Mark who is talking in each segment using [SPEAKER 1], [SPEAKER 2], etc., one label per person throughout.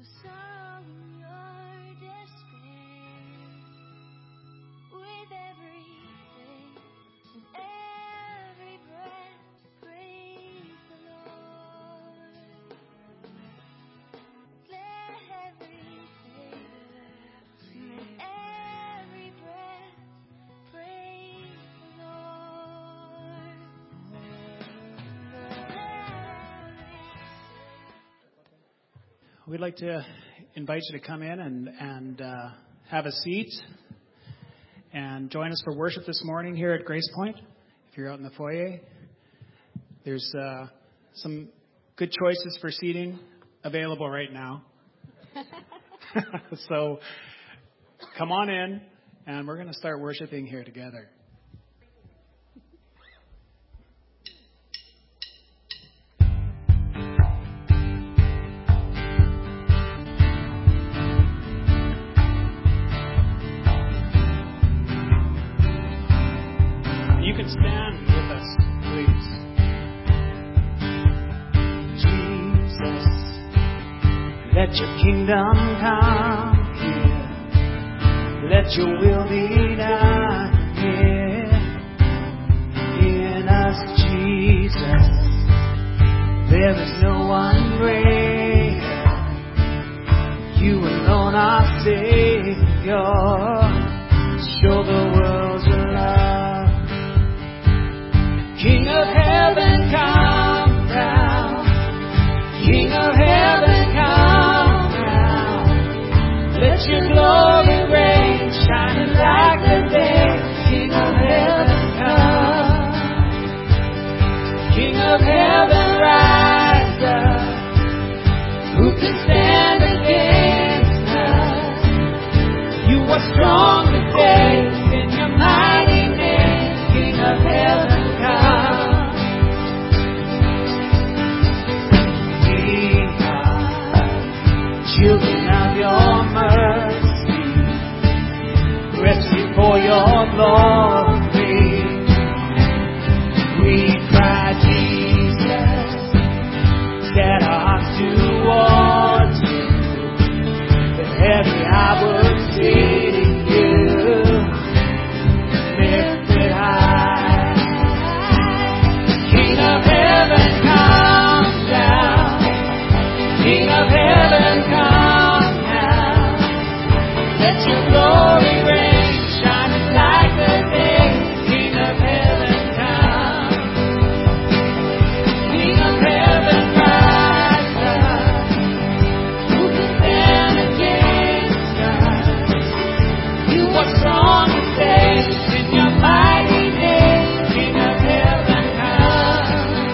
[SPEAKER 1] We'd like to invite you to come in and have a seat and join us for worship this morning here at Grace Point. If you're out in the foyer, there's some good choices for seating available right now. So come on in, and we're going to start worshiping here together. Stand with us, please. Jesus, let your kingdom come here. Let your will be done here in us, Jesus. There is no one greater. You alone are Savior. Show the world your love. King of heaven, come down. King of heaven, come down. Let your glory reign, shining like the day. King of heaven, come. King of heaven, rise up. Who can stand against us? You are strong today in your mighty name. King of heaven, children of your mercy, rescue for your glory. We cry, Jesus, set our hearts towards you, that every eye would see you lifted high. King of heaven, come down. King of heaven, come down. Let your glory reign, shining like the day. King of heaven, come. King of heaven, rise up. Who can stand against us? You are strong and safe in your mighty name. King of heaven, come.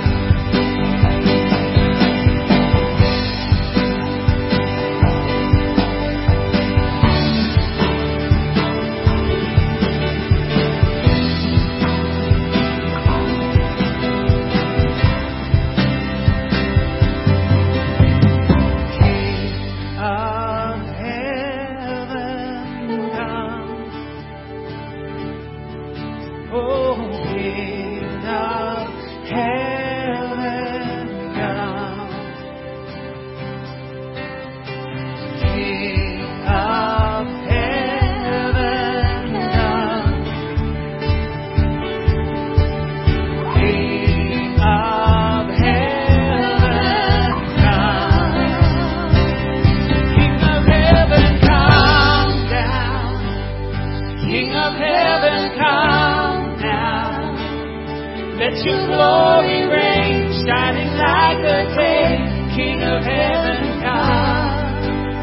[SPEAKER 1] Let your glory reign, shining like the day. King of heaven, come.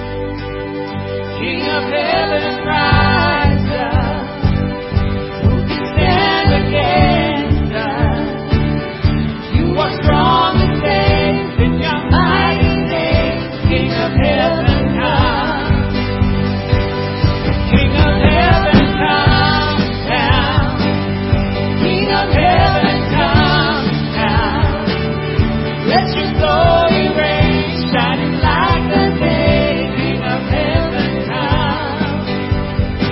[SPEAKER 1] King of heaven, rise up. Who can stand against us? You are strong and safe in your mighty name. King of heaven, come. King of heaven, come down. King of heaven, let your glory reign, shining like the day. King of heaven, come.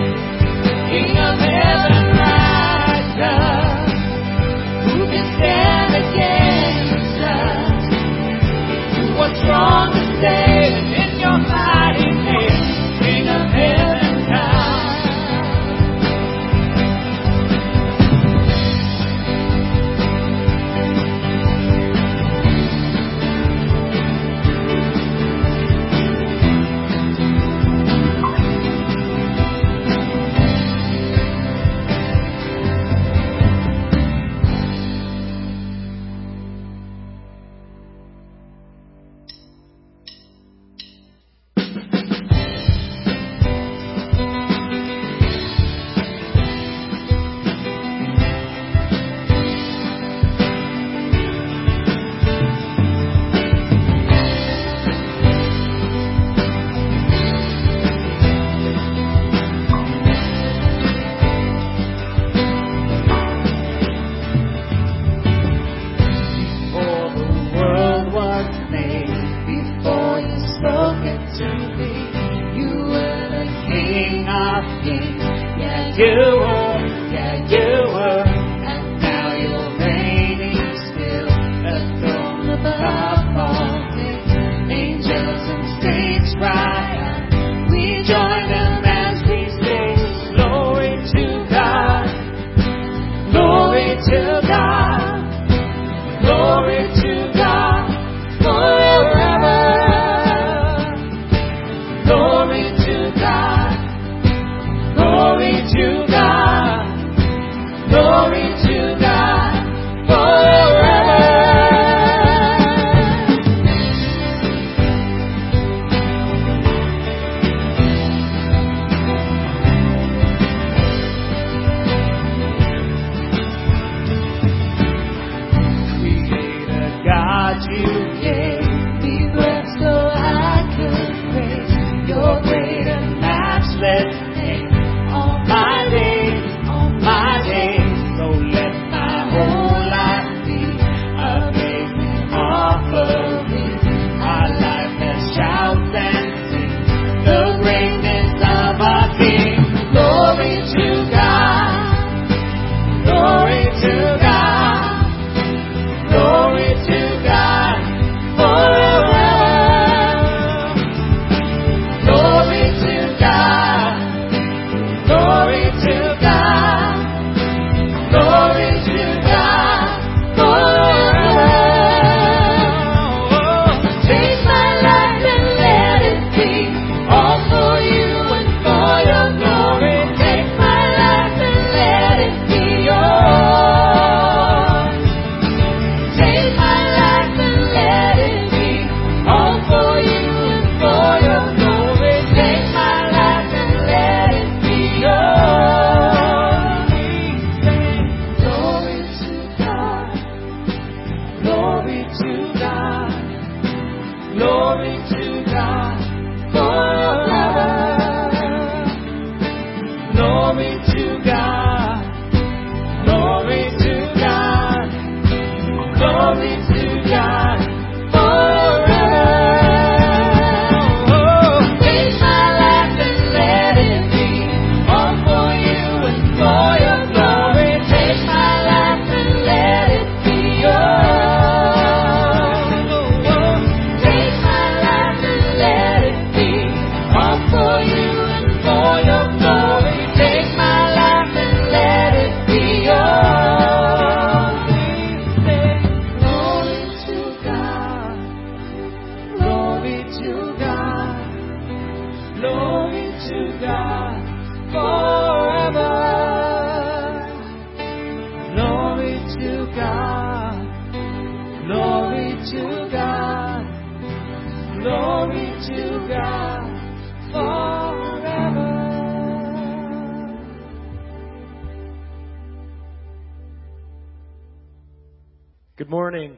[SPEAKER 2] Good morning.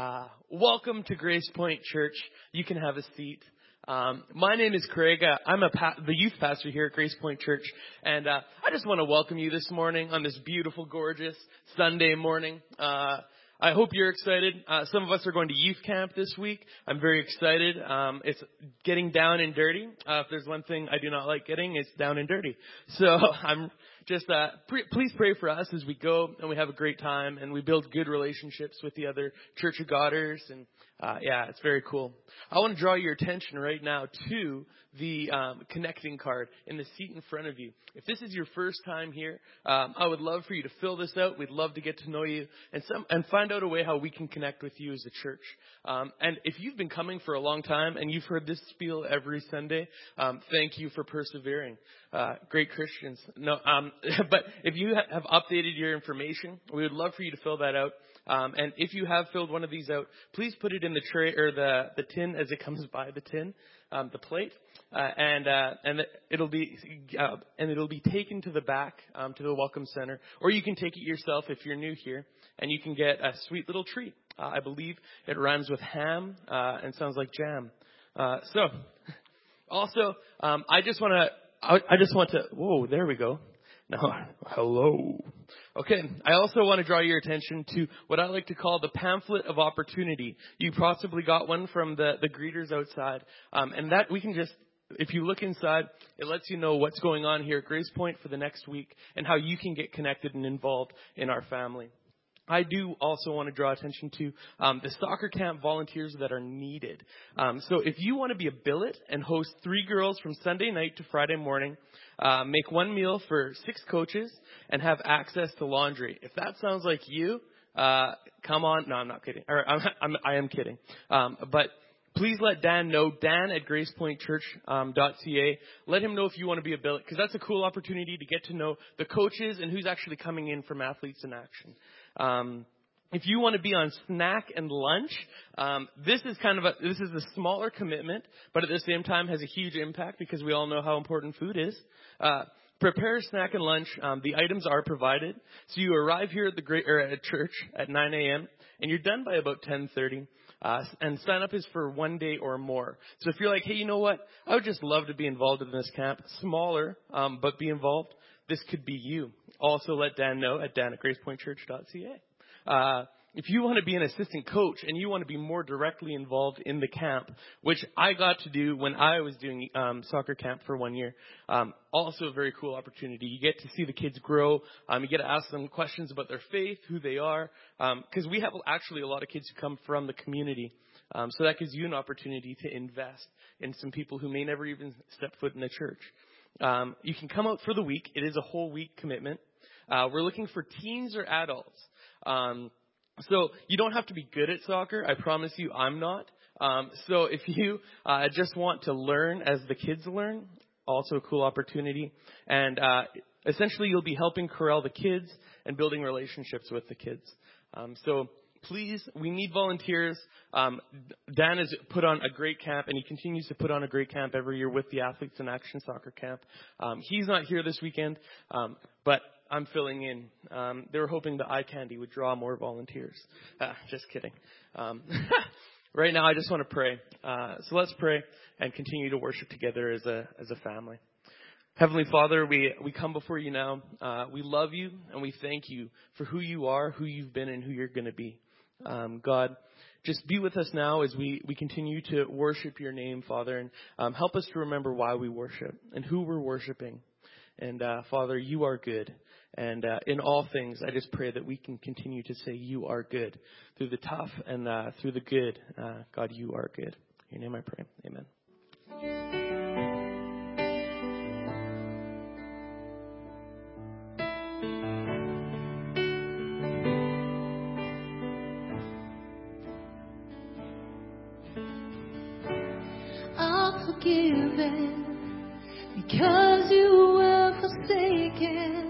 [SPEAKER 2] Welcome to Grace Point Church. You can have a seat. My name is Craig. I'm the youth pastor here at Grace Point Church. And I just want to welcome you this morning on this beautiful, gorgeous Sunday morning. I hope you're excited. Some of us are going to youth camp this week. I'm very excited. It's getting down and dirty. If there's one thing I do not like getting, it's down and dirty. So I'm just, please pray for us as we go and we have a great time and we build good relationships with the other Church of Godders. And it's very cool. I want to draw your attention right now to the connecting card in the seat in front of you. If this is your first time here, I would love for you to fill this out. We'd love to get to know you and find out a way how we can connect with you as a church. And if you've been coming for a long time and you've heard this spiel every Sunday, thank you for persevering. Great Christians. But if you have updated your information, we would love for you to fill that out. And if you have filled one of these out, please put it in the tray or the tin as it comes by the tin, the plate, and it'll be taken to the back to the Welcome Center, or you can take it yourself if you're new here, and you can get a sweet little treat. I believe it rhymes with ham and sounds like jam. Also, I just want to. Whoa, there we go. Now, hello. Okay, I also want to draw your attention to what I like to call the pamphlet of opportunity. You possibly got one from the greeters outside. And that we can just, if you look inside, it lets you know what's going on here at Grace Point for the next week and how you can get connected and involved in our family. I do also want to draw attention to the soccer camp volunteers that are needed. So if you want to be a billet and host 3 girls from Sunday night to Friday morning, make 1 meal for 6 coaches, and have access to laundry. If that sounds like you, come on. No, I'm not kidding. I am kidding. But please let Dan know, Dan at gracepointchurch.ca. Let him know if you want to be a billet, because that's a cool opportunity to get to know the coaches and who's actually coming in from Athletes in Action. If you want to be on snack and lunch, this is a smaller commitment, but at the same time has a huge impact because we all know how important food is. Prepare a snack and lunch. The items are provided. So you arrive here at at church at 9 a.m. and you're done by about 10:30. And sign up is for 1 day or more. So if you're like, hey, you know what? I would just love to be involved in this camp. Smaller, but be involved. This could be you. Also let Dan know at dan@gracepointchurch.ca. If you want to be an assistant coach and you want to be more directly involved in the camp, which I got to do when I was doing soccer camp for 1 year, also a very cool opportunity. You get to see the kids grow. You get to ask them questions about their faith, who they are, because we have actually a lot of kids who come from the community. So that gives you an opportunity to invest in some people who may never even step foot in a church. You can come out for the week. It is a whole week commitment. We're looking for teens or adults. So you don't have to be good at soccer. I promise you I'm not. So if you just want to learn as the kids learn, also a cool opportunity. And essentially you'll be helping corral the kids and building relationships with the kids. So please, we need volunteers. Dan has put on a great camp, and he continues to put on a great camp every year with the Athletes in Action Soccer Camp. He's not here this weekend, but I'm filling in. They were hoping the eye candy would draw more volunteers. Just kidding. Right now, I just want to pray. So let's pray and continue to worship together as a family. Heavenly Father, we come before you now. We love you and we thank you for who you are, who you've been, and who you're going to be. God, just be with us now as we continue to worship your name, Father, and help us to remember why we worship and who we're worshiping. And Father, you are good. And in all things, I just pray that we can continue to say you are good through the tough and through the good. God, you are good. In your name I pray. Amen.
[SPEAKER 3] I'm forgiven because you were forsaken.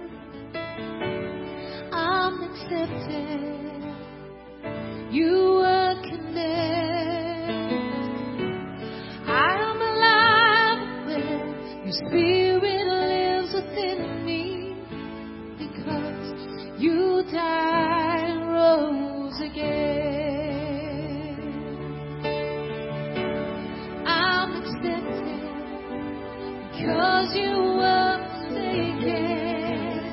[SPEAKER 3] I'm accepted. You were condemned. I am alive when your spirit lives within me, because you died and rose again. I'm accepted because you were forsaken.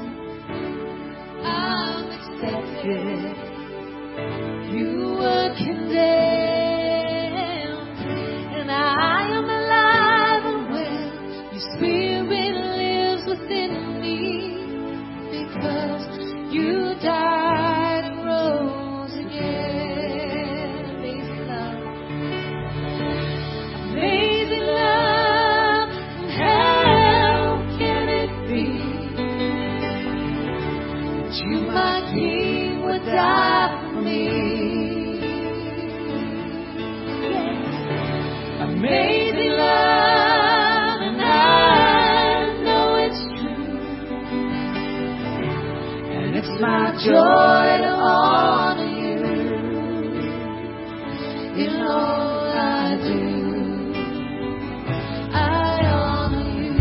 [SPEAKER 3] I'm accepted. You were condemned, and I am alive and well. Your spirit lives within me, because you died and rose again. Amazing love, amazing love, and how can it be that you, my King, would die for me? Amazing love, and I know it's true, and it's my joy to honor you in all I do. I honor you.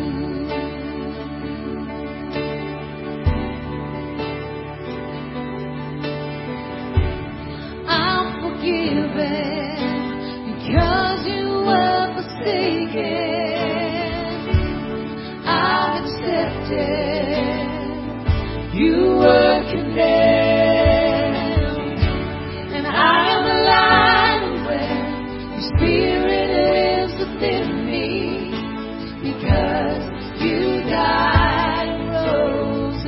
[SPEAKER 3] I'm forgiven because you were forsaken. I'm accepted. You were condemned, and I am alive and well. Your spirit lives within me, because you died and rose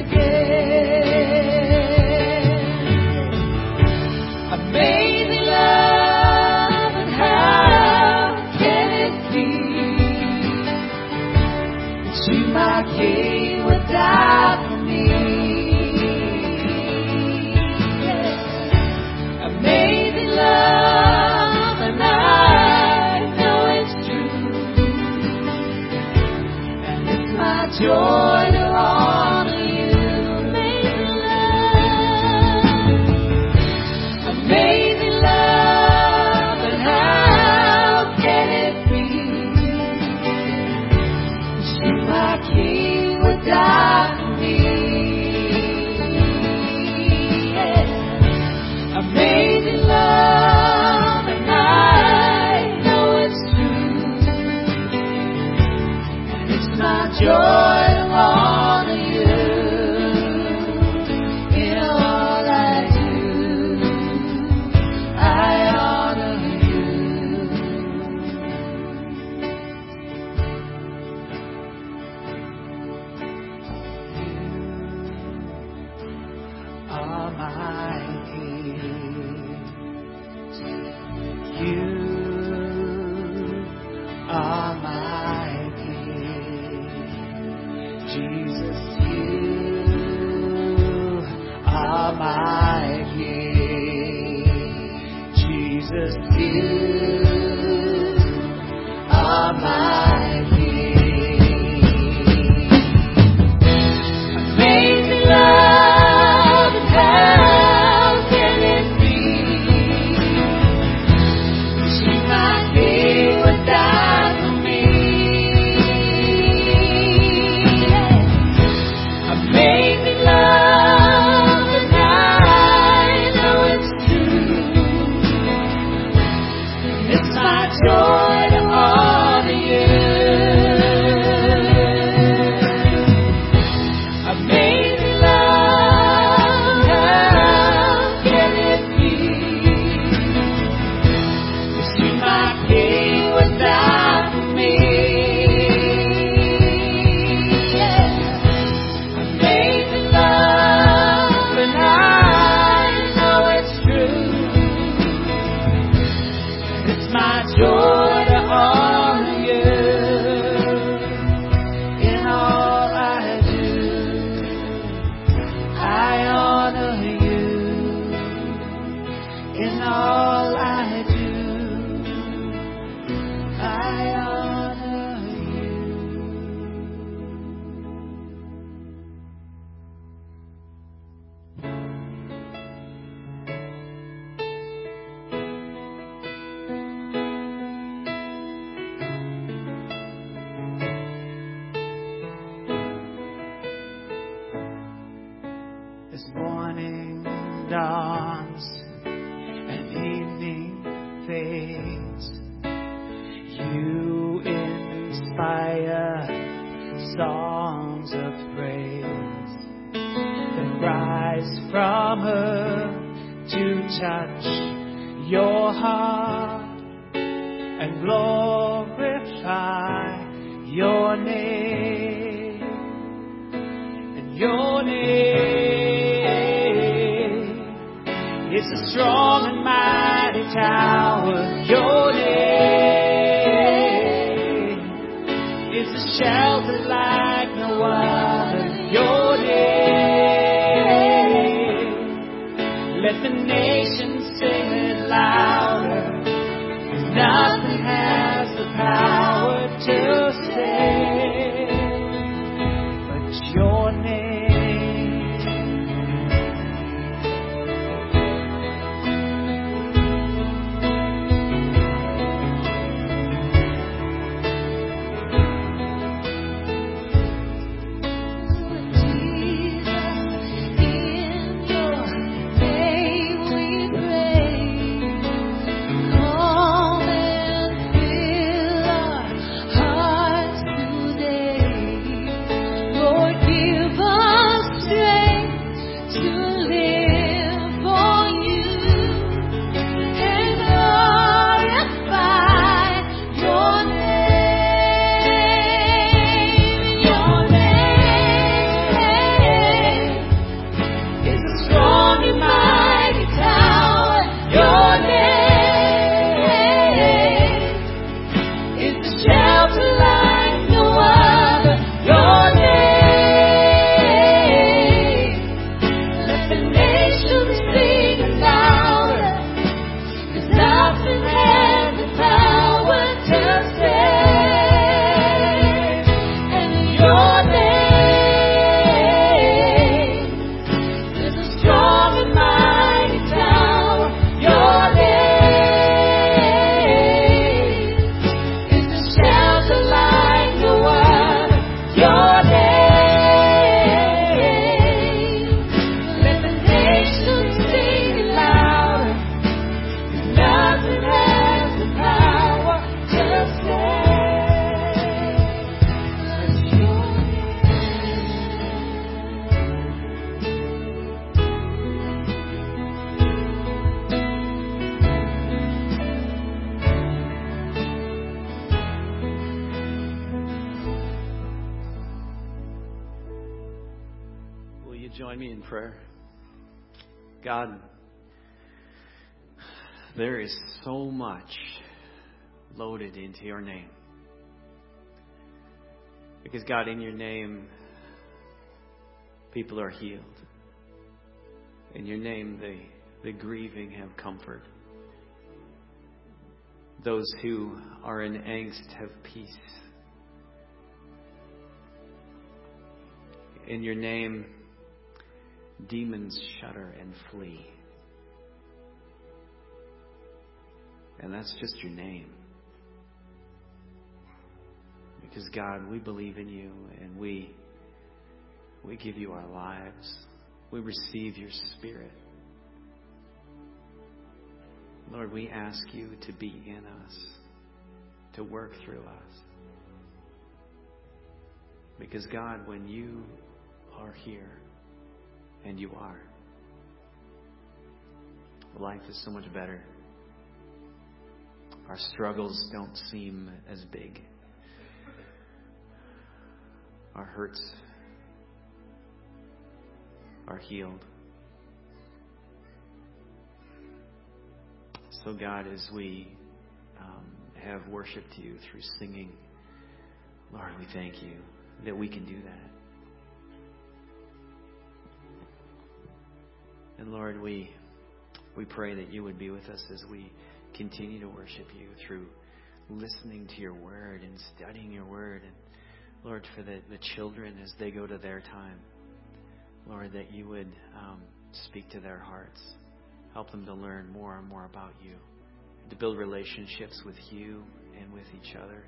[SPEAKER 3] again. Amazing love.
[SPEAKER 4] You are my King. Jesus, you are my King. Jesus, you are my King. Amazing love, and how can it be? She, my King, would die for me. Amazing love, and I know it's true. It's my joy to honor you. Amazing love, how can it be? She, my King, would die for me. Amazing love, and I know it's true. It's my joy to honor you in all I do. I honor you in all I do. I honor you. As morning dawns and evening fades, you inspire songs of praise that rise from earth to touch your heart and glorify your name. And your name is a strong and mighty tower. Your name is a shelter like no other. Your name, let the nations sing it louder. Nothing has the power to save but your name.
[SPEAKER 5] Join me in prayer. God,
[SPEAKER 4] There is so much loaded into your name. Because God, in your name, people are healed. In your name, the grieving have comfort. Those who are in angst have peace. In your name, demons shudder and flee. And that's just your name. Because God, we believe in you and we give you our lives. We receive your Spirit. Lord, we ask you to be in us, to work through us. Because God, when you are here, and you are, life is so much better. Our struggles don't seem as big. Our hurts are healed. So God, as we have worshiped you through singing, Lord, we thank you that we can do that. And Lord, we pray that you would be with us as we continue to worship you through listening to your word and studying your word. And Lord, for the children as they go to their time, Lord, that you would speak to their hearts. Help them to learn more and more about you, to build relationships with you and with each other.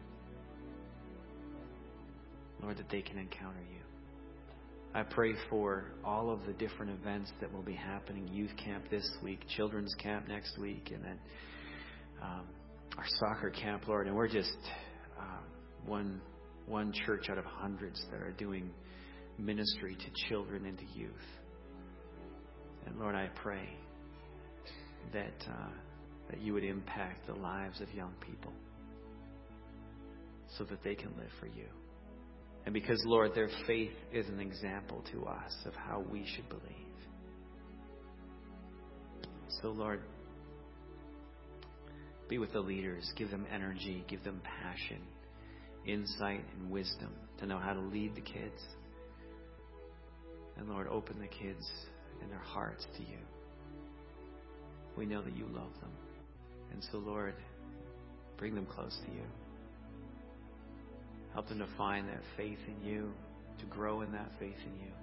[SPEAKER 4] Lord, that they can encounter you. I pray for all of the different events that will be happening. Youth camp this week, children's camp next week, and then our soccer camp, Lord. And we're just one church out of hundreds that are doing ministry to children and to youth. And Lord, I pray that you would impact the lives of young people so that they can live for you. And because, Lord, their faith is an example to us of how we should believe. So, Lord, be with the leaders. Give them energy. Give them passion, insight, and wisdom to know how to lead the kids. And, Lord, open the kids and their hearts to you. We know that you love them. And so, Lord, bring them close to you. Help them to find that faith in you, to grow in that faith in you.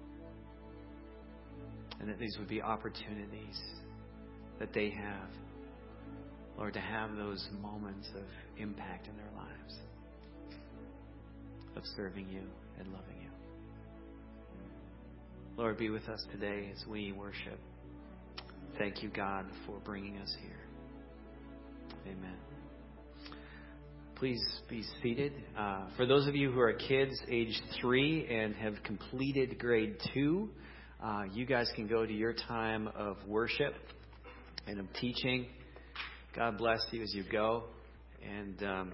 [SPEAKER 4] And that these would be opportunities that they have, Lord, to have those moments of impact in their lives, of serving you and loving you. Lord, be with us today as we worship. Thank you, God, for bringing us here. Amen. Please be seated. For those of you who are kids age 3 and have completed grade 2, you guys can go to your time of worship and of teaching. God bless you as you go and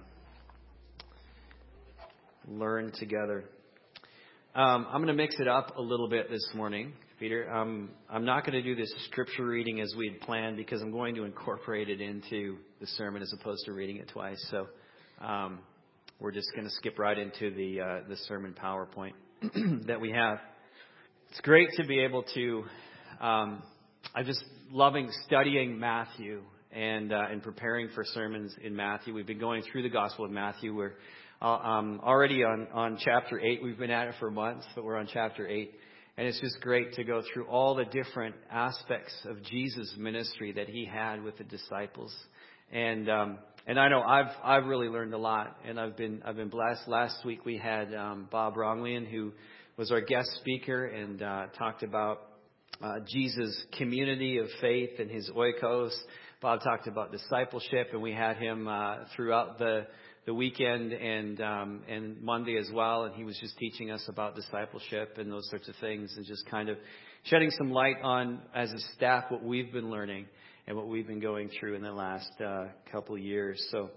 [SPEAKER 4] learn together. I'm going to mix it up a little bit this morning, Peter. I'm not going to do this scripture reading as we had planned because I'm going to incorporate it into the sermon as opposed to reading it twice. So we're just going to skip right into the sermon PowerPoint that we have. It's great to be able to. I'm just loving studying Matthew and preparing for sermons in Matthew. We've been going through the Gospel of Matthew. We're already on chapter 8. We've been at it for months, but we're on chapter 8. And it's just great to go through all the different aspects of Jesus' ministry that he had with the disciples. And I know I've really learned a lot, and I've been blessed. Last week we had Bob Ronglian, who was our guest speaker, and talked about Jesus' community of faith and his oikos. Bob talked about discipleship, and we had him throughout the weekend and Monday as well, and he was just teaching us about discipleship and those sorts of things, and just kind of shedding some light on, as a staff, what we've been learning and what we've been going through in the last couple of years. So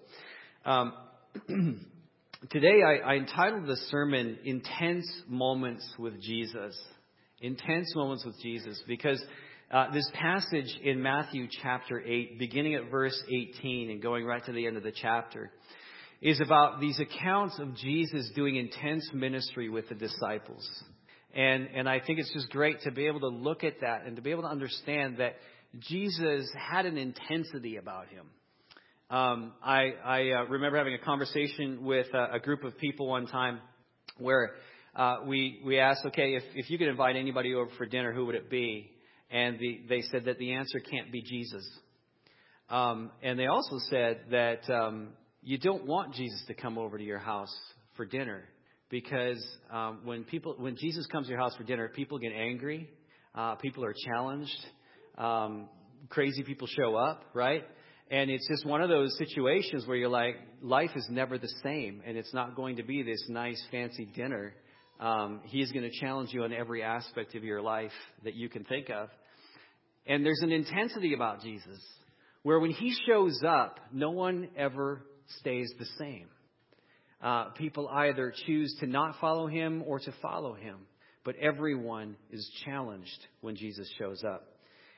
[SPEAKER 4] today I entitled the sermon Intense Moments with Jesus. Intense Moments with Jesus, because This passage in Matthew chapter 8, beginning at verse 18 and going right to the end of the chapter, is about these accounts of Jesus doing intense ministry with the disciples. And I think it's just great to be able to look at that and to be able to understand that Jesus had an intensity about him. I remember having a conversation with a group of people one time where we asked, okay, if you could invite anybody over for dinner, who would it be? And they said that the answer can't be Jesus. And they also said that you don't want Jesus to come over to your house for dinner because when Jesus comes to your house for dinner, people get angry, people are challenged, crazy people show up, right? And it's just one of those situations where you're like, life is never the same, and it's not going to be this nice, fancy dinner. He's going to challenge you on every aspect of your life that you can think of. And there's an intensity about Jesus where when he shows up, no one ever stays the same. People either choose to not follow him or to follow him. But everyone is challenged when Jesus shows up.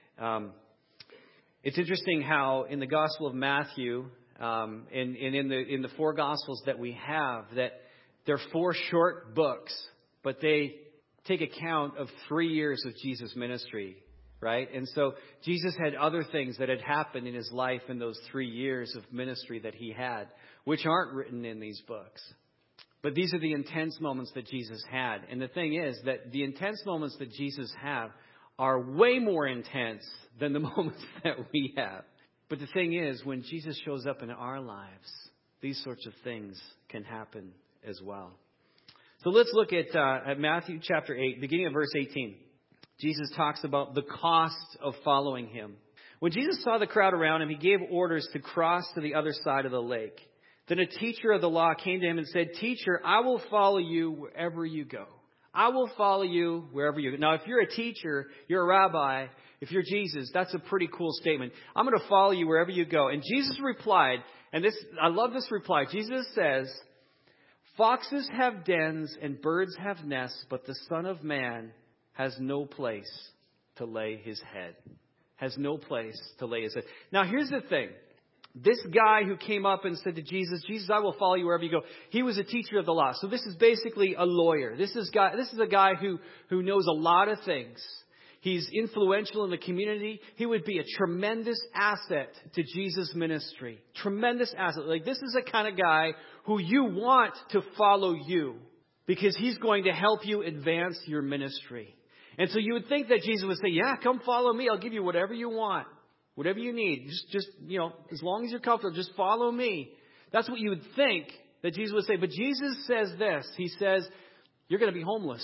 [SPEAKER 4] It's interesting how in the Gospel of Matthew and in the four Gospels that we have, that they're four short books, but they take account of 3 years of Jesus' ministry, right? And so Jesus had other things that had happened in his life in those 3 years of ministry that he had, which aren't written in these books. But these are the intense moments that Jesus had. And the thing is that the intense moments that Jesus have are way more intense than the moments that we have. But the thing is, when Jesus shows up in our lives, these sorts of things can happen as well. So let's look at Matthew chapter 8, beginning at verse 18. Jesus talks about the cost of following him. When Jesus saw the crowd around him, he gave orders to cross to the other side of the lake. Then a teacher of the law came to him and said, "Teacher, I will follow you wherever you go." I will follow you wherever you go. Now, if you're a teacher, you're a rabbi, if you're Jesus, that's a pretty cool statement. I'm going to follow you wherever you go. And Jesus replied, and I love this reply. Jesus says, "Foxes have dens and birds have nests, but the Son of Man has no place to lay his head." Has no place to lay his head. Now, here's the thing. This guy who came up and said to Jesus, "Jesus, I will follow you wherever you go," he was a teacher of the law. So this is basically a lawyer. This is a guy who knows a lot of things. He's influential in the community. He would be a tremendous asset to Jesus' ministry. Tremendous asset. Like, this is the kind of guy who you want to follow you because he's going to help you advance your ministry. And so you would think that Jesus would say, "Yeah, come follow me. I'll give you whatever you want. Whatever you need, just as long as you're comfortable, just follow me." That's what you would think that Jesus would say. But Jesus says this. He says, "You're going to be homeless."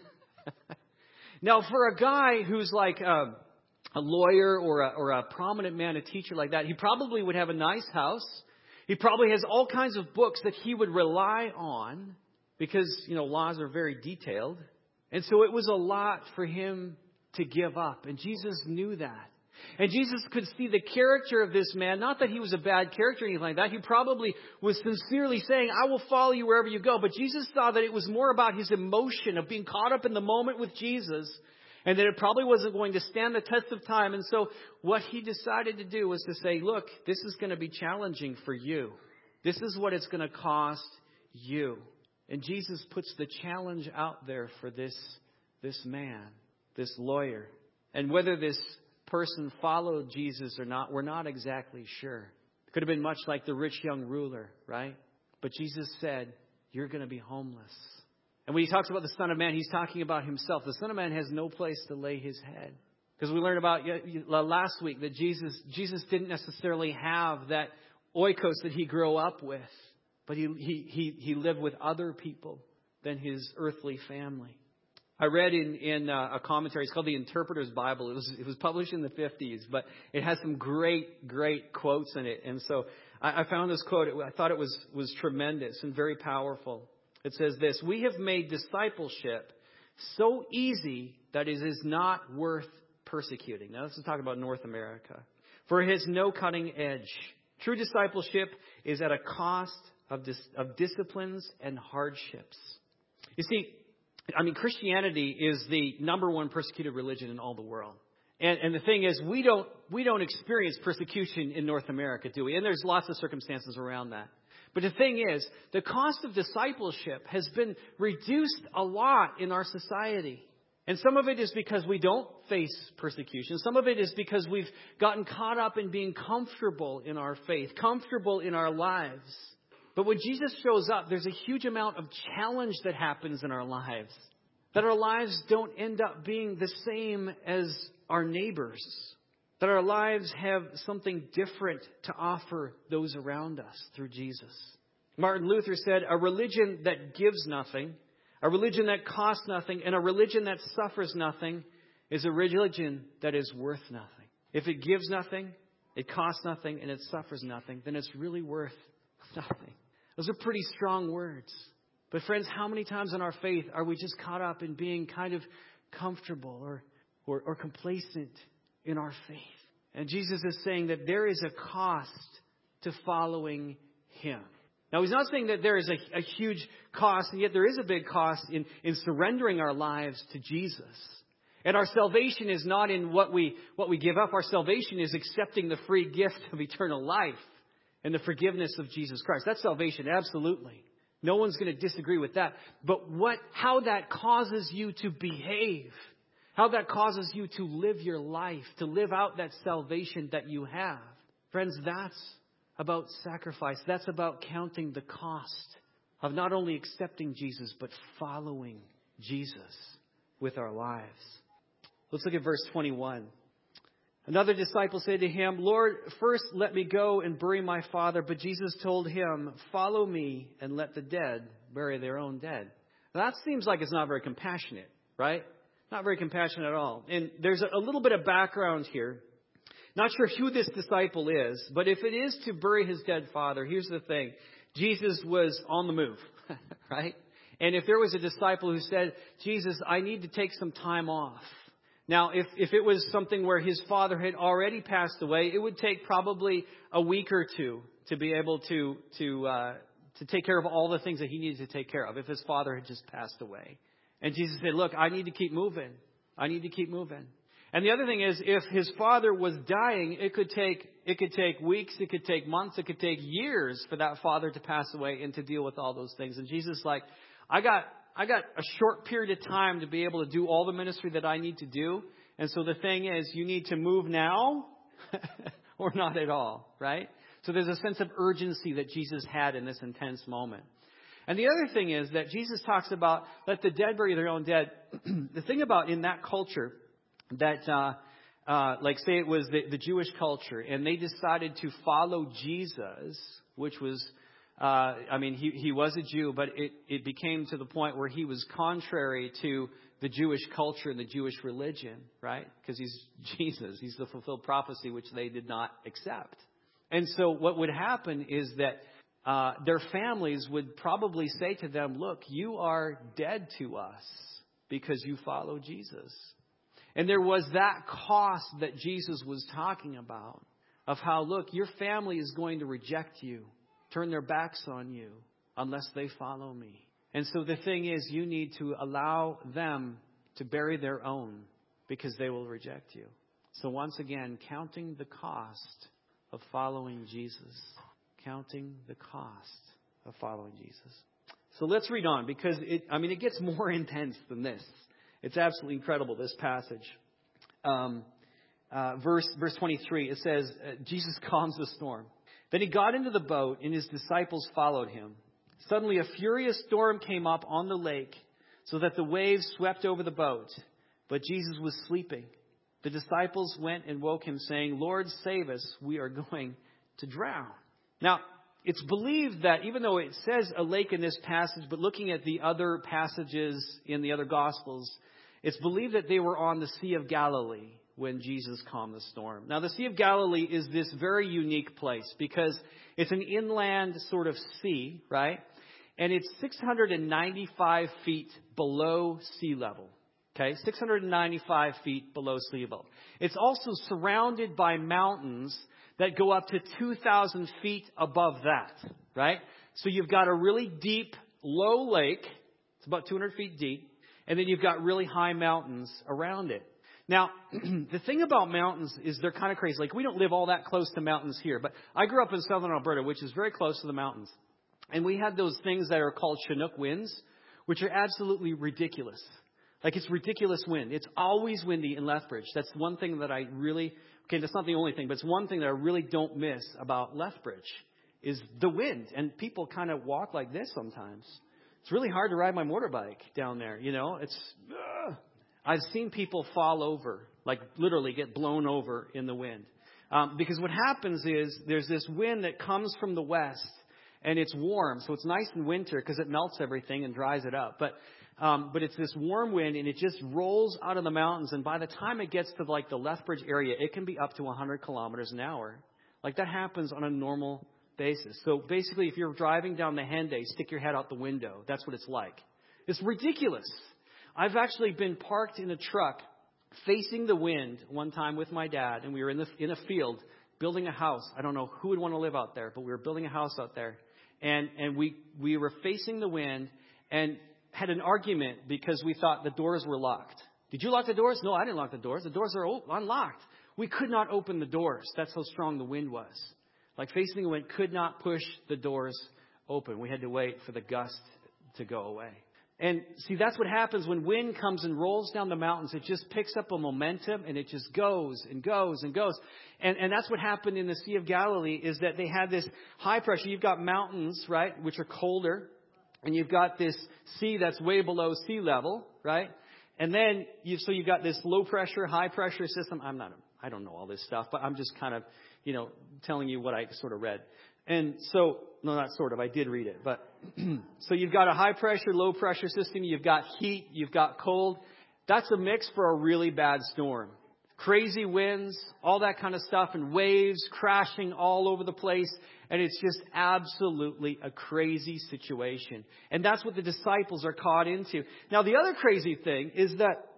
[SPEAKER 4] Now, for a guy who's like a lawyer or a prominent man, a teacher like that, he probably would have a nice house. He probably has all kinds of books that he would rely on because, laws are very detailed. And so it was a lot for him to give up. And Jesus knew that. And Jesus could see the character of this man. Not that he was a bad character or anything like that. He probably was sincerely saying, "I will follow you wherever you go." But Jesus saw that it was more about his emotion of being caught up in the moment with Jesus, and that it probably wasn't going to stand the test of time. And so what he decided to do was to say, "Look, this is going to be challenging for you. This is what it's going to cost you." And Jesus puts the challenge out there for this man, this lawyer. And whether this person followed Jesus or not, we're not exactly sure. It could have been much like the rich young ruler, right? But Jesus said, "You're going to be homeless." And when he talks about the Son of Man, he's talking about himself. The Son of Man has no place to lay his head. Because we learned about last week that Jesus didn't necessarily have that oikos that he grew up with. But he lived with other people than his earthly family. I read in a commentary. It's called the Interpreter's Bible. It was published in the 50s, but it has some great quotes in it. And so I found this quote. I thought it was tremendous and very powerful. It says this: "We have made discipleship so easy that it is not worth persecuting." Now, this is talking about North America. "For it has no cutting edge. True discipleship is at a cost of disciplines and hardships." You see, Christianity is the number one persecuted religion in all the world.
[SPEAKER 5] And the thing is, we don't experience persecution in North America, do we? And there's lots of circumstances around that. But the thing is, the cost of discipleship has been reduced a lot in our society. And some of it is because we don't face persecution. Some of it is because we've gotten caught up in being comfortable in our faith, comfortable in our lives. But when Jesus shows up, there's a huge amount of challenge that happens in our lives. That our lives don't end up being the same as our neighbors. That our lives have something different to offer those around us through Jesus. Martin Luther said, a religion that gives nothing, a religion that costs nothing, and a religion that suffers nothing is a religion that is worth nothing. If it gives nothing, it costs nothing, and it suffers nothing, then it's really worth nothing. Those are pretty strong words. But friends, how many times in our faith are we just caught up in being kind of comfortable or complacent in our faith? And Jesus is saying that there is a cost to following Him. Now, He's not saying that there is a huge cost, and yet there is a big cost in surrendering our lives to Jesus. And our salvation is not in what we give up. Our salvation is accepting the free gift of eternal life and the forgiveness of Jesus Christ. That's salvation, absolutely. No one's going to disagree with that. But how that causes you to behave, how that causes you to live your life, to live out that salvation that you have. Friends, that's about sacrifice. That's about counting the cost of not only accepting Jesus, but following Jesus with our lives. Let's look at verse 21. Another disciple said to Him, Lord, first let me go and bury my father. But Jesus told him, follow me and let the dead bury their own dead. Now, that seems like it's not very compassionate, right? Not very compassionate at all. And there's a little bit of background here. Not sure who this disciple is, but if it is to bury his dead father, here's the thing. Jesus was on the move, right? And if there was a disciple who said, Jesus, I need to take some time off. Now, if it was something where his father had already passed away, it would take probably a week or two to be able to take care of all the things that he needed to take care of if his father had just passed away. And Jesus said, look, I need to keep moving. I need to keep moving. And the other thing is, if his father was dying, it could take weeks, it could take months, it could take years for that father to pass away and to deal with all those things. And Jesus is like, I got a short period of time to be able to do all the ministry that I need to do. And so the thing is, you need to move now or not at all, right? So there's a sense of urgency that Jesus had in this intense moment. And the other thing is that Jesus talks about let the dead bury their own dead. The thing about in that culture that, like say it was the Jewish culture, and they decided to follow Jesus, which was, he was a Jew, but it became to the point where he was contrary to the Jewish culture and the Jewish religion, right? Because he's Jesus. He's the fulfilled prophecy, which they did not accept. And so what would happen is that their families would probably say to them, look, you are dead to us because you follow Jesus. And there was that cost that Jesus was talking about of how, look, your family is going to reject you, turn their backs on you unless they follow me. And so the thing is, you need to allow them to bury their own because they will reject you. So once again, counting the cost of following Jesus. Counting the cost of following Jesus. So let's read on because it gets more intense than this. It's absolutely incredible, this passage. Verse 23, it says, Jesus calms the storm. Then he got into the boat and his disciples followed him. Suddenly a furious storm came up on the lake so that the waves swept over the boat. But Jesus was sleeping. The disciples went and woke him saying, Lord, save us. We are going to drown. Now, it's believed that even though it says a lake in this passage, but looking at the other passages in the other Gospels, it's believed that they were on the Sea of Galilee when Jesus calmed the storm. Now, the Sea of Galilee is this very unique place because it's an inland sort of sea, right? And it's 695 feet below sea level. Okay, 695 feet below sea level. It's also surrounded by mountains that go up to 2,000 feet above that, right? So you've got a really deep, low lake. It's about 200 feet deep. And then you've got really high mountains around it. Now, the thing about mountains is they're kind of crazy. Like, we don't live all that close to mountains here, but I grew up in southern Alberta, which is very close to the mountains. And we had those things that are called Chinook winds, which are absolutely ridiculous. Like, it's ridiculous wind. It's always windy in Lethbridge. That's one thing that I really, okay, that's not the only thing, but it's one thing that I really don't miss about Lethbridge is the wind. And people kind of walk like this sometimes. It's really hard to ride my motorbike down there, you know. I've seen people fall over, like literally get blown over in the wind. Because what happens is there's this wind that comes from the west, and it's warm. So it's nice in winter because it melts everything and dries it up. But it's this warm wind, and it just rolls out of the mountains. And by the time it gets to like the Lethbridge area, it can be up to 100 kilometers an hour. Like, that happens on a normal basis. So basically, if you're driving down the Henday, stick your head out the window. That's what it's like. It's ridiculous. I've actually been parked in a truck facing the wind one time with my dad, and we were in a field building a house. I don't know who would want to live out there, but we were building a house out there. And we were facing the wind and had an argument because we thought the doors were locked. Did you lock the doors? No, I didn't lock the doors. The doors are unlocked. We could not open the doors. That's how strong the wind was. Like, facing the wind, could not push the doors open. We had to wait for the gust to go away. And see, that's what happens when wind comes and rolls down the mountains. It just picks up a momentum, and it just goes and goes and goes. And that's what happened in the Sea of Galilee, is that they had this high pressure. You've got mountains, right, which are colder. And you've got this sea that's way below sea level, right? And then you've got this low pressure, high pressure system. I don't know all this stuff, but I'm just kind of, telling you what I sort of read. And so, no, not sort of, I did read it. But so you've got a high pressure, low pressure system. You've got heat. You've got cold. That's a mix for a really bad storm. Crazy winds, all that kind of stuff, and waves crashing all over the place. And it's just absolutely a crazy situation. And that's what the disciples are caught into. Now, the other crazy thing is that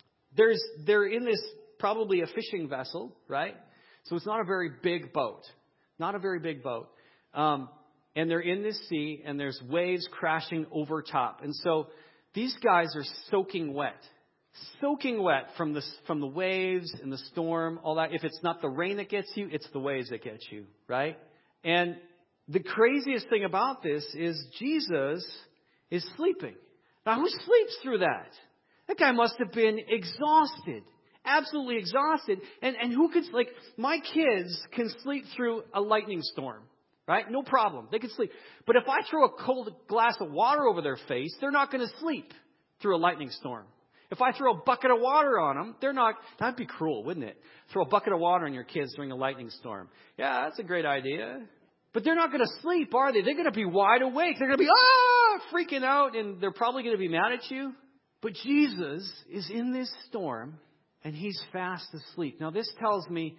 [SPEAKER 5] they're in this, probably a fishing vessel, right? So it's not a very big boat. Not a very big boat. And they're in this sea, and there's waves crashing over top. And so these guys are soaking wet. Soaking wet from the waves and the storm, all that. If it's not the rain that gets you, it's the waves that get you, right? And the craziest thing about this is Jesus is sleeping. Now, who sleeps through that? That guy must have been exhausted. Absolutely exhausted. And who could, like, my kids can sleep through a lightning storm, right? No problem. They can sleep. But if I throw a cold glass of water over their face, they're not going to sleep through a lightning storm. If I throw a bucket of water on them, they're not, that'd be cruel, wouldn't it? Throw a bucket of water on your kids during a lightning storm. Yeah, that's a great idea. But they're not going to sleep, are they? They're going to be wide awake. They're going to be, freaking out, and they're probably going to be mad at you. But Jesus is in this storm, and he's fast asleep. Now, this tells me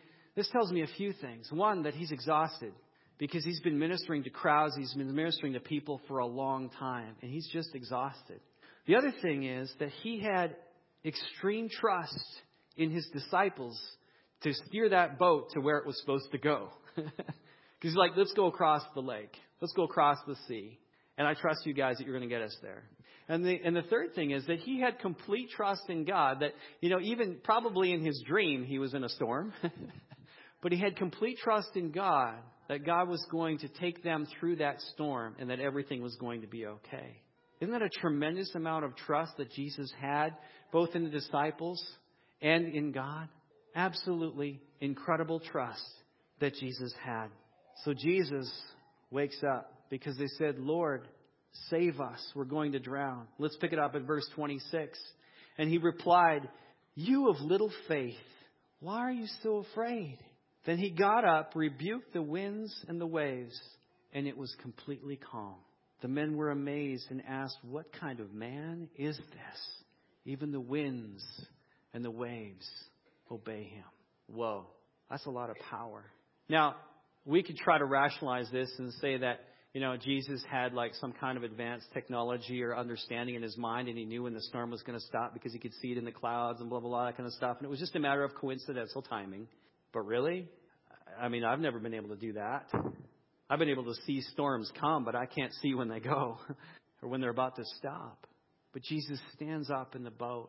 [SPEAKER 5] a few things. One, that he's exhausted because he's been ministering to crowds. He's been ministering to people for a long time, and he's just exhausted. The other thing is that he had extreme trust in his disciples to steer that boat to where it was supposed to go. Because he's like, let's go across the lake. Let's go across the sea. And I trust you guys that you're going to get us there. And the third thing is that he had complete trust in God that, even probably in his dream, he was in a storm. But he had complete trust in God that God was going to take them through that storm and that everything was going to be okay. Isn't that a tremendous amount of trust that Jesus had, both in the disciples and in God? Absolutely incredible trust that Jesus had. So Jesus wakes up because they said, Lord, save us. We're going to drown. Let's pick it up at verse 26. And he replied, you of little faith, why are you so afraid? Then he got up, rebuked the winds and the waves, and it was completely calm. The men were amazed and asked, what kind of man is this? Even the winds and the waves obey him. Whoa, that's a lot of power. Now, we could try to rationalize this and say that, Jesus had like some kind of advanced technology or understanding in his mind, and he knew when the storm was going to stop because he could see it in the clouds and blah, blah, blah, that kind of stuff. And it was just a matter of coincidental timing. But really? I've never been able to do that. I've been able to see storms come, but I can't see when they go or when they're about to stop. But Jesus stands up in the boat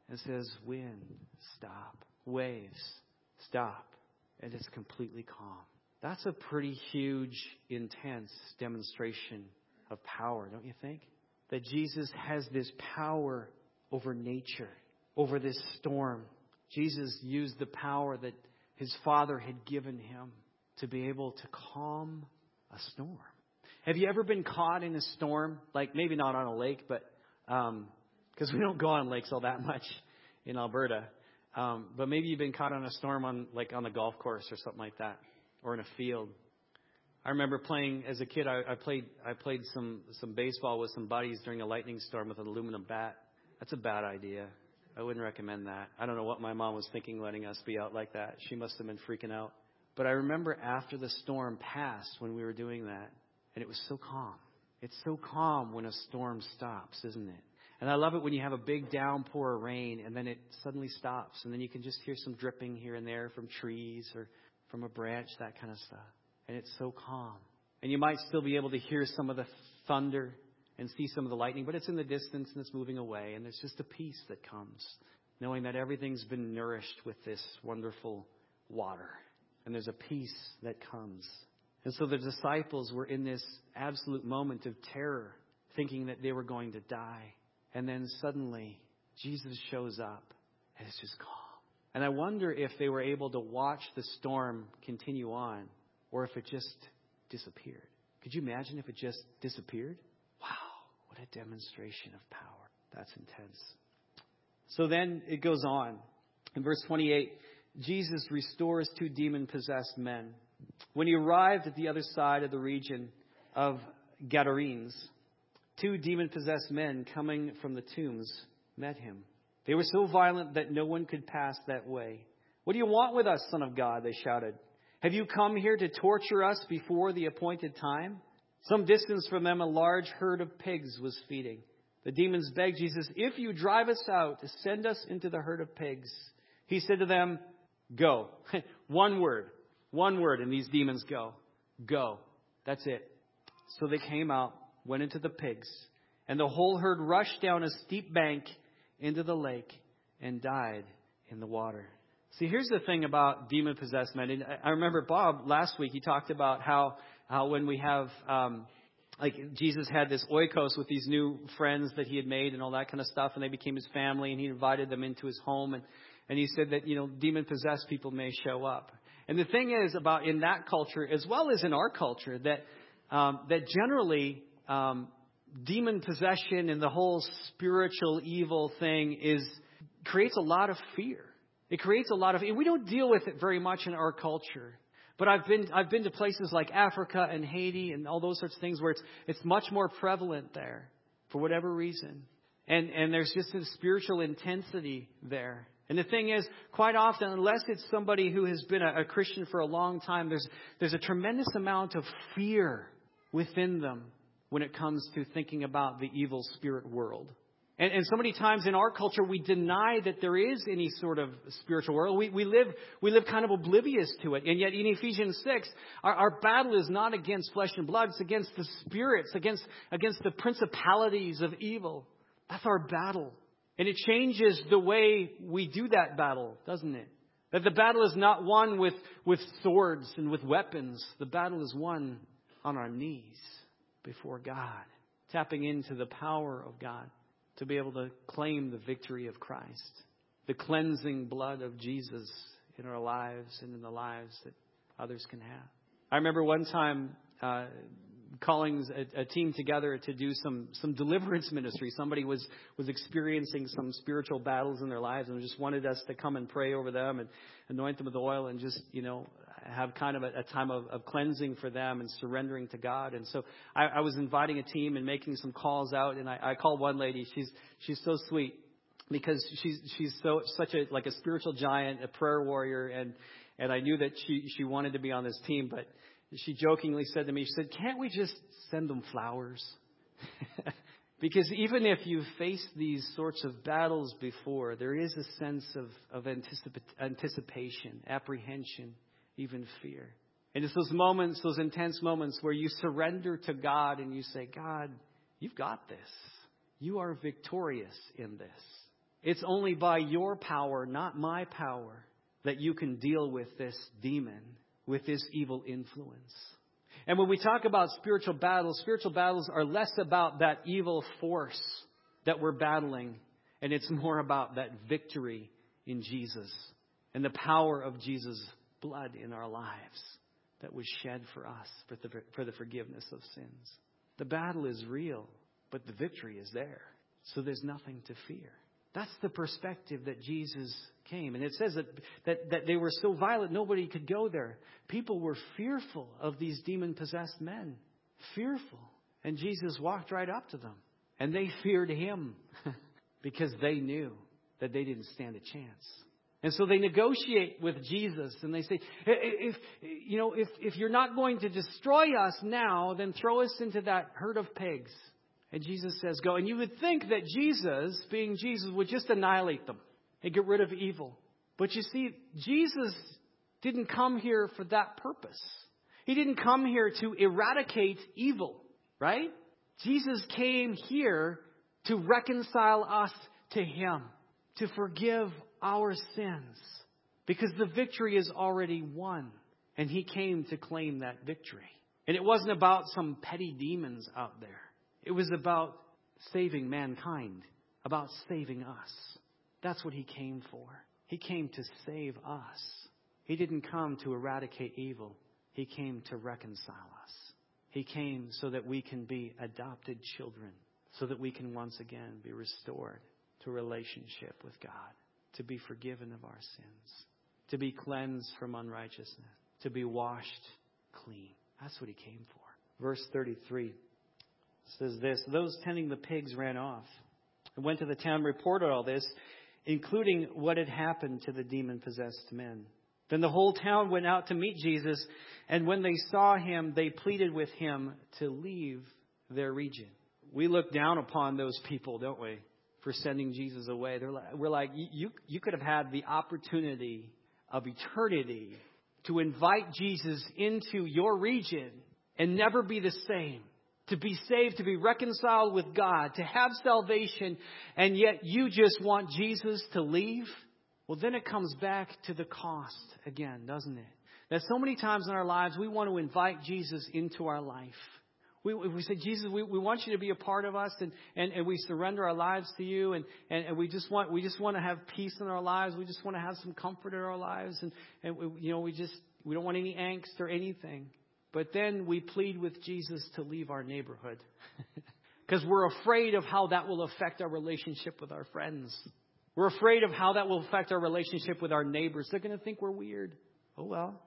[SPEAKER 5] and says, wind, stop. Waves, stop. And it's completely calm. That's a pretty huge, intense demonstration of power, don't you think? That Jesus has this power over nature, over this storm. Jesus used the power that his Father had given him to be able to calm a storm. Have you ever been caught in a storm? Like maybe not on a lake, but because we don't go on lakes all that much in Alberta. But maybe you've been caught on a storm on the golf course or something like that, or in a field. I remember playing as a kid. I played some baseball with some buddies during a lightning storm with an aluminum bat. That's a bad idea. I wouldn't recommend that. I don't know what my mom was thinking letting us be out like that. She must have been freaking out. But I remember after the storm passed when we were doing that, and it was so calm. It's so calm when a storm stops, isn't it? And I love it when you have a big downpour of rain and then it suddenly stops. And then you can just hear some dripping here and there from trees or from a branch, that kind of stuff. And it's so calm. And you might still be able to hear some of the thunder and see some of the lightning, but it's in the distance and it's moving away. And there's just a peace that comes, knowing that everything's been nourished with this wonderful water. And there's a peace that comes. And so the disciples were in this absolute moment of terror, thinking that they were going to die. And then suddenly, Jesus shows up, and it's just calm. And I wonder if they were able to watch the storm continue on, or if it just disappeared. Could you imagine if it just disappeared? Wow, what a demonstration of power. That's intense. So then it goes on. In verse 28, Jesus restores 2 demon-possessed men. When he arrived at the other side of the region of Gadarenes, 2 demon-possessed men coming from the tombs met him. They were so violent that no one could pass that way. "What do you want with us, Son of God?" they shouted. "Have you come here to torture us before the appointed time?" Some distance from them, a large herd of pigs was feeding. The demons begged Jesus, "If you drive us out, send us into the herd of pigs." He said to them, "Go." One word, and these demons go. Go. That's it. So they came out, went into the pigs, and the whole herd rushed down a steep bank into the lake and died in the water. See, here's the thing about demon-possessed men. And I remember Bob last week, he talked about how when we have, Jesus had this oikos with these new friends that he had made and all that kind of stuff, and they became his family, and he invited them into his home, and he said that, demon-possessed people may show up. And the thing is about in that culture, as well as in our culture, that generally demon possession and the whole spiritual evil thing creates a lot of fear. It creates a lot of, and we don't deal with it very much in our culture. But I've been to places like Africa and Haiti and all those sorts of things where it's much more prevalent there for whatever reason. And there's just a spiritual intensity there. And the thing is, quite often, unless it's somebody who has been a Christian for a long time, there's a tremendous amount of fear within them when it comes to thinking about the evil spirit world. And so many times in our culture, we deny that there is any sort of spiritual world. We live kind of oblivious to it. And yet in Ephesians 6, our battle is not against flesh and blood. It's against the spirits, against the principalities of evil. That's our battle. And it changes the way we do that battle, doesn't it? That the battle is not won with swords and with weapons. The battle is won on our knees before God, tapping into the power of God to be able to claim the victory of Christ, the cleansing blood of Jesus in our lives and in the lives that others can have. I remember one time calling a team together to do some deliverance ministry. Somebody was experiencing some spiritual battles in their lives and just wanted us to come and pray over them and anoint them with oil and just, have kind of a time of cleansing for them and surrendering to God. And so I was inviting a team and making some calls out. And I called one lady. She's so sweet because she's such a spiritual giant, a prayer warrior. And I knew that she wanted to be on this team, but she jokingly said to me, she said, "Can't we just send them flowers?" Because even if you've faced these sorts of battles before, there is a sense of anticipation, apprehension, even fear. And it's those moments, those intense moments where you surrender to God and you say, "God, you've got this. You are victorious in this. It's only by your power, not my power, that you can deal with this demon, with this evil influence. And when we talk about spiritual battles are less about that evil force that we're battling, and it's more about that victory in Jesus and the power of Jesus' blood in our lives that was shed for us for the forgiveness of sins. The battle is real, but the victory is there. So there's nothing to fear. That's the perspective that Jesus came. And it says that they were so violent, nobody could go there. People were fearful of these demon-possessed men. Fearful. And Jesus walked right up to them. And they feared him because they knew that they didn't stand a chance. And so they negotiate with Jesus and they say, if you're not going to destroy us now, then throw us into that herd of pigs. And Jesus says, go. And you would think that Jesus, being Jesus, would just annihilate them and get rid of evil. But you see, Jesus didn't come here for that purpose. He didn't come here to eradicate evil, right? Jesus came here to reconcile us to him, to forgive our sins, because the victory is already won. And he came to claim that victory. And it wasn't about some petty demons out there. It was about saving mankind, about saving us. That's what he came for. He came to save us. He didn't come to eradicate evil. He came to reconcile us. He came so that we can be adopted children, so that we can once again be restored to a relationship with God, to be forgiven of our sins, to be cleansed from unrighteousness, to be washed clean. That's what he came for. Verse 33 says this: those tending the pigs ran off and went to the town and reported all this, including what had happened to the demon-possessed men. Then the whole town went out to meet Jesus, and when they saw him, they pleaded with him to leave their region. We look down upon those people, don't we, for sending Jesus away. We're like, you could have had the opportunity of eternity to invite Jesus into your region and never be the same. To be saved, to be reconciled with God, to have salvation, and yet you just want Jesus to leave? Well, then it comes back to the cost again, doesn't it? That so many times in our lives, we want to invite Jesus into our life. We say, Jesus, we want you to be a part of us, and we surrender our lives to you, and we just want to have peace in our lives. We just want to have some comfort in our lives, and we don't want any angst or anything. But then we plead with Jesus to leave our neighborhood because we're afraid of how that will affect our relationship with our friends. We're afraid of how that will affect our relationship with our neighbors. They're going to think we're weird. Oh, well.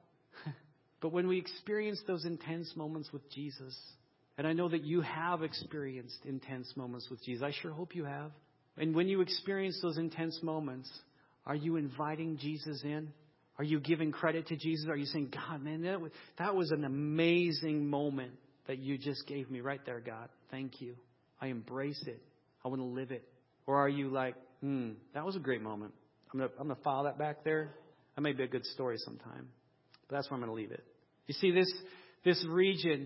[SPEAKER 5] But when we experience those intense moments with Jesus, and I know that you have experienced intense moments with Jesus. I sure hope you have. And when you experience those intense moments, are you inviting Jesus in? Are you giving credit to Jesus? Are you saying, God, man, that was an amazing moment that you just gave me right there, God. Thank you. I embrace it. I want to live it. Or are you like, that was a great moment. I'm gonna file that back there. That may be a good story sometime. But that's where I'm going to leave it. You see, this region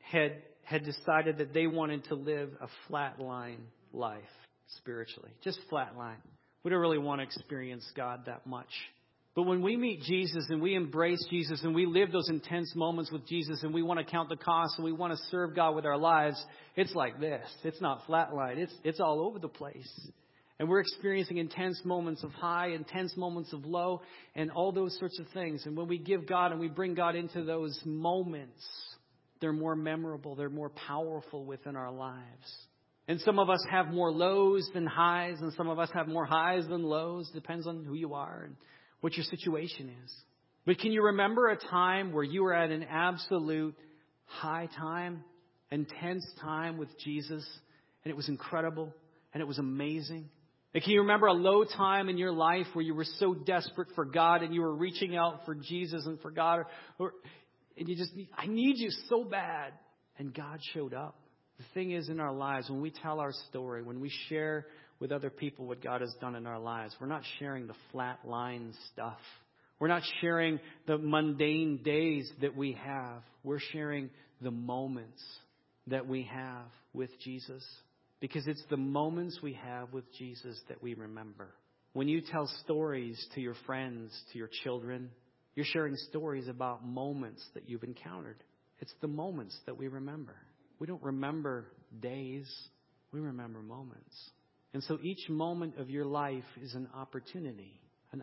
[SPEAKER 5] had decided that they wanted to live a flatline life spiritually. Just flatline. We don't really want to experience God that much. But when we meet Jesus and we embrace Jesus and we live those intense moments with Jesus and we want to count the cost and we want to serve God with our lives, it's like this. It's not flatline. It's all over the place. And we're experiencing intense moments of high, intense moments of low, and all those sorts of things. And when we give God and we bring God into those moments, they're more memorable. They're more powerful within our lives. And some of us have more lows than highs, and some of us have more highs than lows. Depends on who you are and what your situation is. But can you remember a time where you were at an absolute high time, intense time with Jesus, and it was incredible, and it was amazing? And can you remember a low time in your life where you were so desperate for God and you were reaching out for Jesus and for God, and you just, I need you so bad, and God showed up? The thing is, in our lives, when we tell our story, when we share with other people what God has done in our lives, we're not sharing the flat line stuff. We're not sharing the mundane days that we have. We're sharing the moments that we have with Jesus. Because it's the moments we have with Jesus that we remember. When you tell stories to your friends, to your children, you're sharing stories about moments that you've encountered. It's the moments that we remember. We don't remember days. We remember moments. And so each moment of your life is an opportunity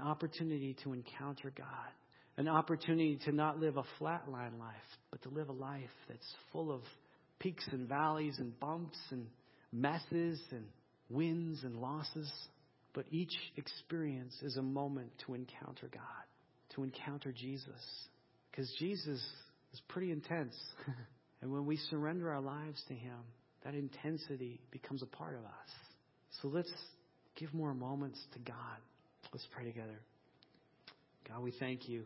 [SPEAKER 5] to encounter God, an opportunity to not live a flatline life, but to live a life that's full of peaks and valleys and bumps and messes and wins and losses. But each experience is a moment to encounter God, to encounter Jesus. Because Jesus is pretty intense. And when we surrender our lives to Him, that intensity becomes a part of us. So let's give more moments to God. Let's pray together. God, we thank you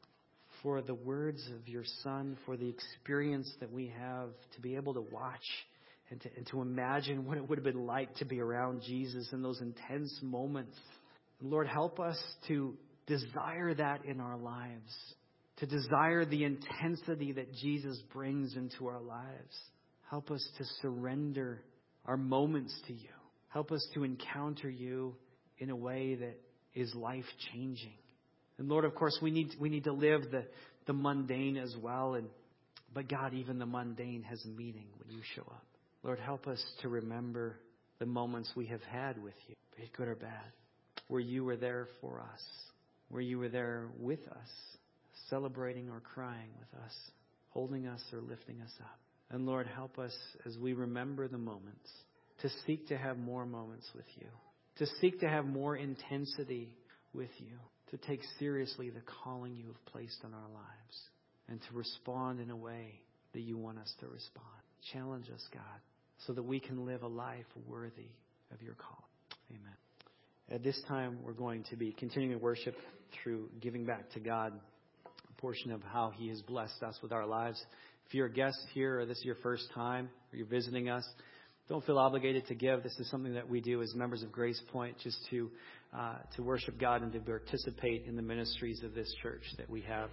[SPEAKER 5] for the words of your Son, for the experience that we have to be able to watch and to imagine what it would have been like to be around Jesus in those intense moments. Lord, help us to desire that in our lives, to desire the intensity that Jesus brings into our lives. Help us to surrender our moments to you. Help us to encounter you in a way that is life-changing. And Lord, of course, we need to live the mundane as well. But God, even the mundane has meaning when you show up. Lord, help us to remember the moments we have had with you, be it good or bad, where you were there for us, where you were there with us, celebrating or crying with us, holding us or lifting us up. And Lord, help us as we remember the moments to seek to have more moments with you, to seek to have more intensity with you, to take seriously the calling you have placed on our lives, and to respond in a way that you want us to respond. Challenge us, God, so that we can live a life worthy of your call. Amen. At this time, we're going to be continuing worship through giving back to God, a portion of how He has blessed us with our lives. If you're a guest here or this is your first time or you're visiting us, don't feel obligated to give. This is something that we do as members of Grace Point, just to worship God and to participate in the ministries of this church that we have,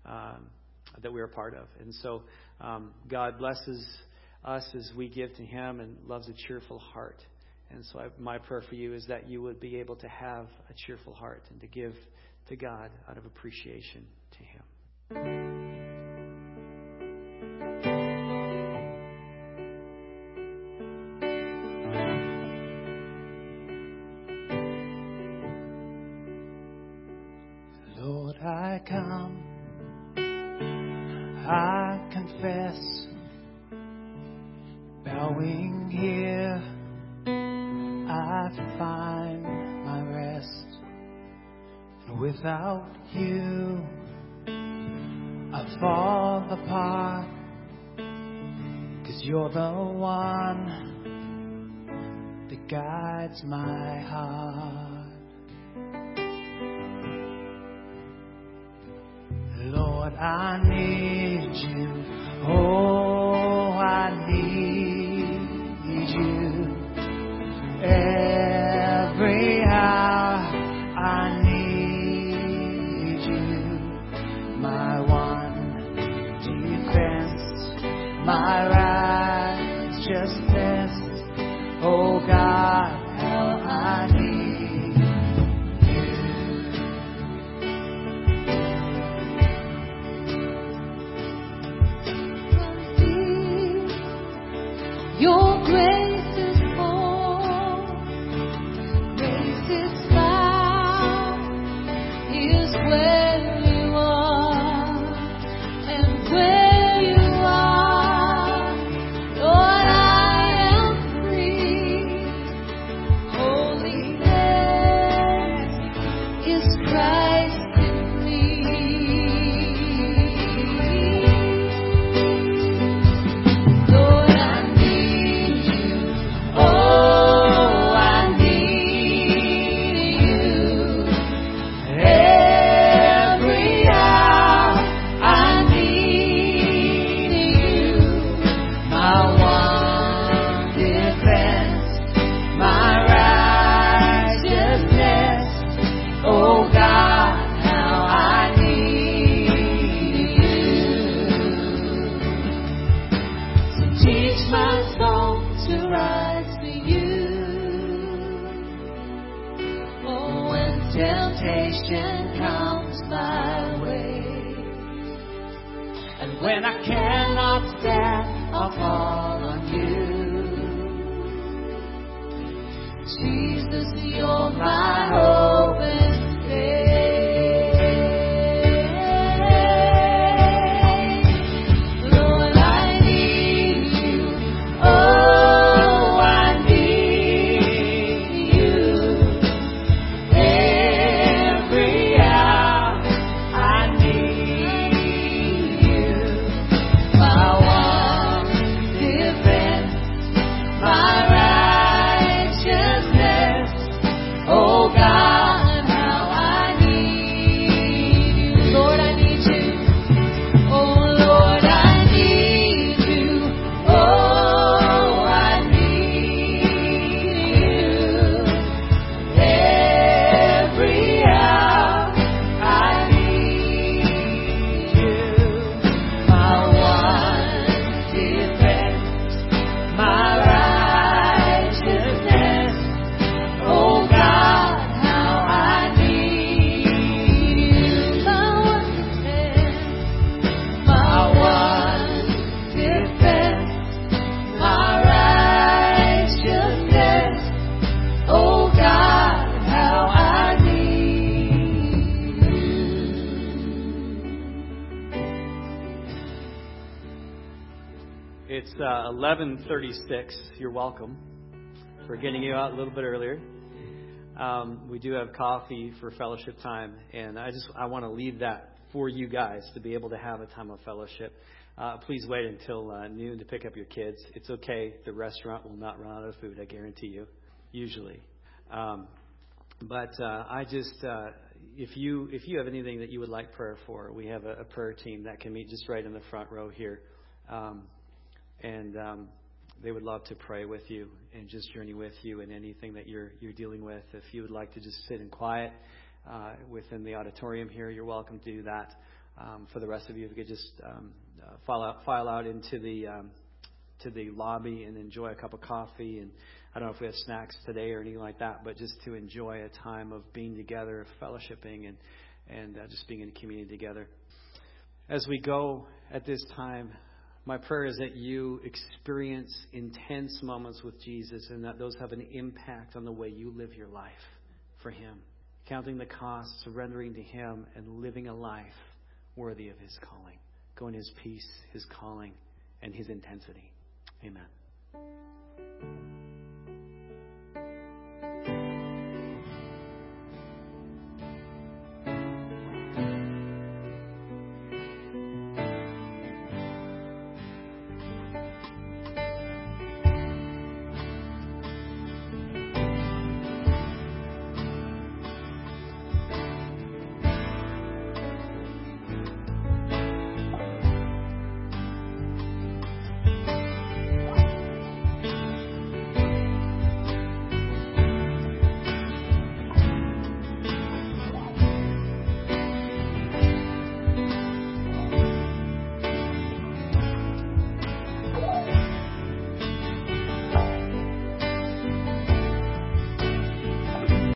[SPEAKER 5] that we're a part of. And so God blesses us as we give to Him and loves a cheerful heart. And so my prayer for you is that you would be able to have a cheerful heart and to give to God out of appreciation to Him.
[SPEAKER 1] Lord, I come, I confess, bowing here, I find my rest. And without you, I fall apart, 'cause you're the one that guides my heart. Lord, I need you. Oh, I need you. Every hour I need you. My one defense, my righteousness. Oh God, how I need you.
[SPEAKER 3] Your grace is more, grace is found, is where you are, and where you are, Lord, I am free. Holiness is Christ in me. Lord, I need you. Oh, I need you. Every hour I need you. My one defense, my righteousness. Oh God, how I need you. So teach my soul to rise for you. when I cannot stand, I'll call on you. Jesus, you're my hope and faith. Lord, I need you. Oh, I need you. Every hour I need you. My one defense, my righteousness. Oh God, how I need you. Lord, I need you. Oh Lord, I need you. Oh, I need you. Every hour I need you. My one defense, my righteousness. Oh God, how I need you. My one defense, my righteousness. Oh God, how I need you.
[SPEAKER 5] It's 11:36. You're welcome for getting you out a little bit earlier. We do have coffee for fellowship time, and I want to leave that for you guys to be able to have a time of fellowship. Please wait until noon to pick up your kids. It's okay. The restaurant will not run out of food, I guarantee you, usually. But I just, if you have anything that you would like prayer for, we have a prayer team that can meet just right in the front row here. And they would love to pray with you and just journey with you in anything that you're dealing with. If you would like to just sit in quiet within the auditorium here, you're welcome to do that. For the rest of you, if you could just file out into the lobby and enjoy a cup of coffee. And I don't know if we have snacks today or anything like that, but just to enjoy a time of being together, fellowshipping, and just being in community together. As we go at this time, my prayer is that you experience intense moments with Jesus and that those have an impact on the way you live your life for Him. Counting the cost, surrendering to Him, and living a life worthy of His calling. Go in His peace, His calling, and His intensity. Amen.